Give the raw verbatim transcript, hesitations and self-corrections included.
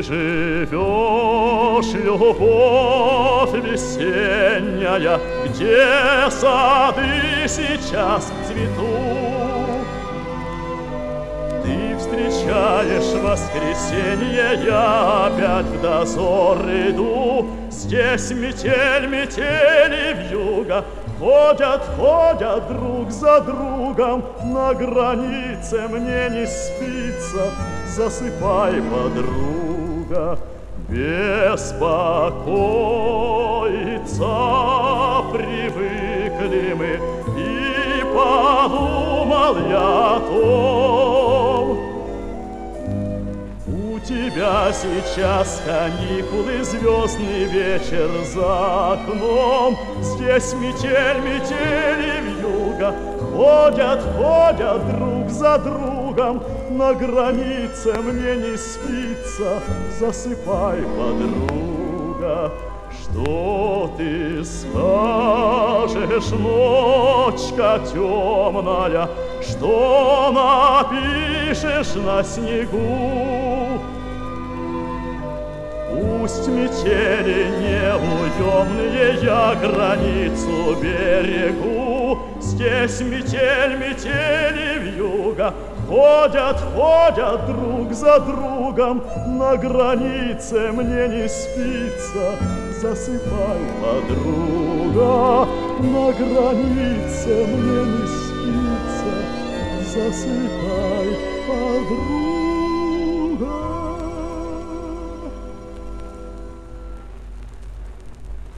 живешь, любовь весенняя, где сады сейчас цветут. Ты встречаешь воскресенье, я опять в дозор иду. Здесь метель, метель и вьюга ходят, ходят друг за другом. На границе мне не спится, засыпай, подруга. Беспокоиться привыкли мы, и подумал я о том. У тебя сейчас каникулы, звездный вечер за окном. Здесь метель, метель и вьюга ходят, ходят друг за другом. На границе мне не спится, засыпай, подруга. Что ты скажешь, ночка темная, что напишешь на снегу? Пусть метели неуемные, я границу берегу. Здесь метель, метель и вьюга ходят, ходят друг за другом. На границе мне не спится, засыпай, подруга. На границе мне не спится, засыпай, подруга.